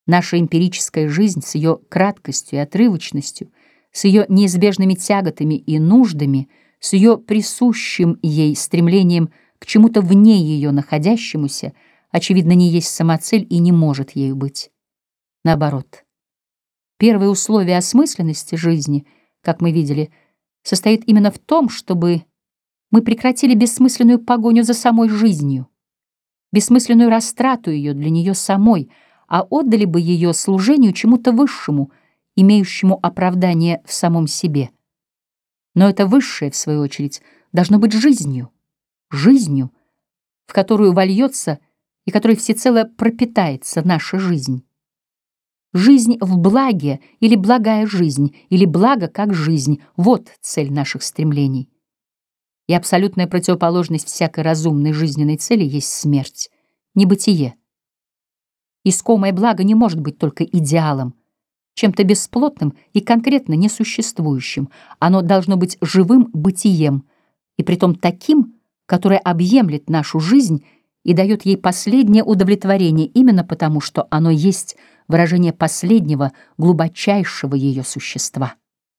Наша эмпирическая жизнь с ее краткостью и отрывочностью, с ее неизбежными тяготами и нуждами, с ее присущим ей стремлением к чему-то вне ее находящемуся, очевидно, не есть самоцель и не может ею быть. Наоборот, первое условие осмысленности жизни, как мы видели, состоит именно в том, чтобы мы прекратили бессмысленную погоню за самой жизнью, бессмысленную растрату ее для нее самой, а отдали бы ее служению чему-то высшему, имеющему оправдание в самом себе. Но это высшее, в свою очередь, должно быть жизнью, жизнью, в которую вольется и которой всецело пропитается наша жизнь. Жизнь в благе или благая жизнь, или благо как жизнь — вот цель наших стремлений. И абсолютная противоположность всякой разумной жизненной цели есть смерть, небытие. Искомое благо не может быть только идеалом, чем-то бесплотным и конкретно несуществующим. Оно должно быть живым бытием, и притом таким, которое объемлет нашу жизнь и дает ей последнее удовлетворение именно потому, что оно есть выражение последнего, глубочайшего ее существа.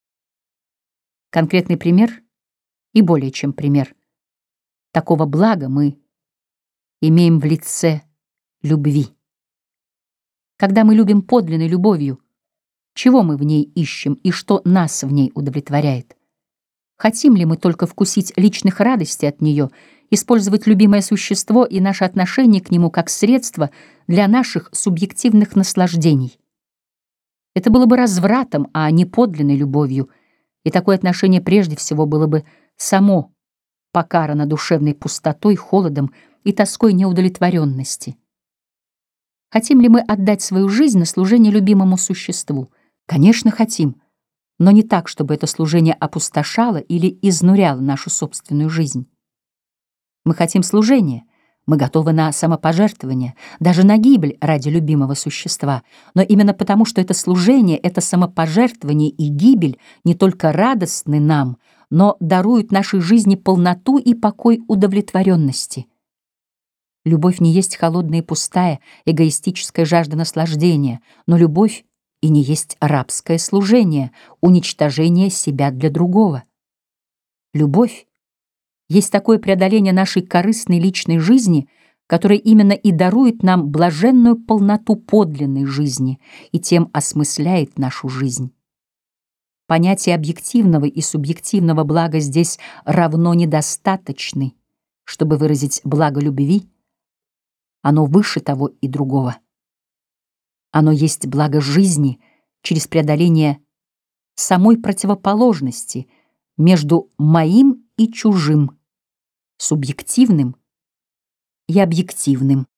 Конкретный пример и более чем пример такого блага мы имеем в лице любви. Когда мы любим подлинной любовью, чего мы в ней ищем и что нас в ней удовлетворяет? Хотим ли мы только вкусить личных радостей от нее, использовать любимое существо и наше отношение к нему как средство для наших субъективных наслаждений? Это было бы развратом, а не подлинной любовью, и такое отношение прежде всего было бы само покарано душевной пустотой, холодом и тоской неудовлетворенности. Хотим ли мы отдать свою жизнь на служение любимому существу? Конечно, хотим, но не так, чтобы это служение опустошало или изнуряло нашу собственную жизнь. Мы хотим служения, мы готовы на самопожертвование, даже на гибель ради любимого существа, но именно потому, что это служение, это самопожертвование и гибель не только радостны нам, но даруют нашей жизни полноту и покой удовлетворенности. Любовь не есть холодная и пустая, эгоистическая жажда наслаждения, но любовь и не есть рабское служение, уничтожение себя для другого. Любовь есть такое преодоление нашей корыстной личной жизни, которое именно и дарует нам блаженную полноту подлинной жизни и тем осмысляет нашу жизнь. Понятие объективного и субъективного блага здесь равно недостаточны, чтобы выразить благо любви. Оно выше того и другого. Оно есть благо жизни через преодоление самой противоположности между моим и чужим, субъективным и объективным.